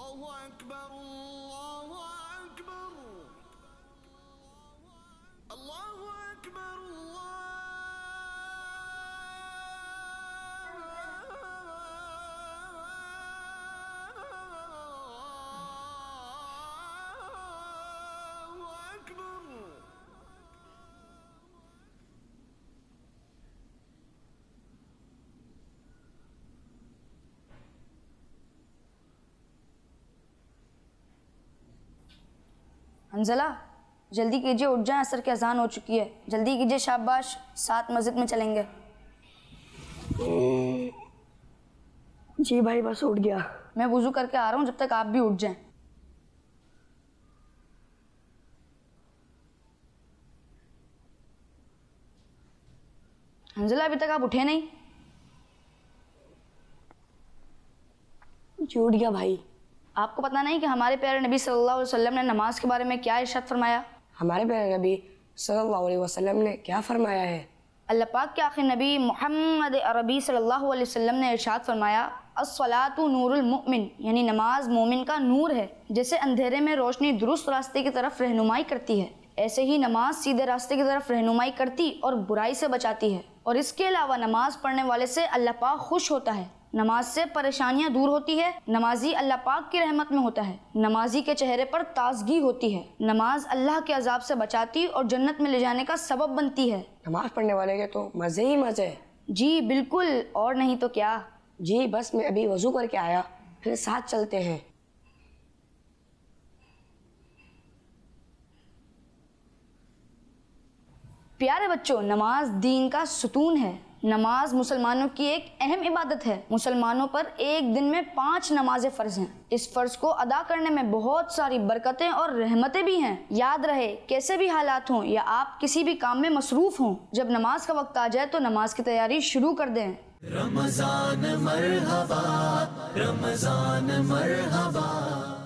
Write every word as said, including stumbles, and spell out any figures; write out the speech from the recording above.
حنزلہ جلدی کیجیے، اٹھ جائیں، عصر کی اذان ہو چکی ہے، جلدی کیجیے، شاباش، ساتھ مسجد میں چلیں گے۔ جی بھائی بس اٹھ گیا۔ میں وضو کر کے آ رہا ہوں، جب تک آپ بھی اٹھ جائیں۔ حنزلہ ابھی تک آپ اٹھے نہیں؟ جی اٹھ گیا بھائی۔ آپ کو پتہ نہیں کہ ہمارے پیارے نبی صلی اللہ علیہ وسلم نے نماز کے بارے میں کیا ارشاد فرمایا؟ ہمارے پیارے نبی صلی اللہ علیہ وسلم نے کیا فرمایا ہے؟ اللہ پاک کے آخری نبی محمد عربی صلی اللہ علیہ وسلم نے ارشاد فرمایا الصلاۃ نور المؤمن، یعنی نماز مومن کا نور ہے، جیسے اندھیرے میں روشنی درست راستے کی طرف رہنمائی کرتی ہے، ایسے ہی نماز سیدھے راستے کی طرف رہنمائی کرتی اور برائی سے بچاتی ہے، اور اس کے علاوہ نماز پڑھنے والے سے اللہ پاک خوش ہوتا ہے، نماز سے پریشانیاں دور ہوتی ہے، نمازی اللہ پاک کی رحمت میں ہوتا ہے، نمازی کے چہرے پر تازگی ہوتی ہے، نماز اللہ کے عذاب سے بچاتی اور جنت میں لے جانے کا سبب بنتی ہے۔ نماز پڑھنے والے کے تو مزے ہی مزے۔ جی بالکل، اور نہیں تو کیا۔ جی بس میں ابھی وضو کر کے آیا، پھر ساتھ چلتے ہیں۔ پیارے بچوں، نماز دین کا ستون ہے۔ نماز مسلمانوں کی ایک اہم عبادت ہے۔ مسلمانوں پر ایک دن میں پانچ نمازیں فرض ہیں۔ اس فرض کو ادا کرنے میں بہت ساری برکتیں اور رحمتیں بھی ہیں۔ یاد رہے، کیسے بھی حالات ہوں یا آپ کسی بھی کام میں مصروف ہوں، جب نماز کا وقت آ جائے تو نماز کی تیاری شروع کر دیں۔ رمضان مرحبا، رمضان مرحبا۔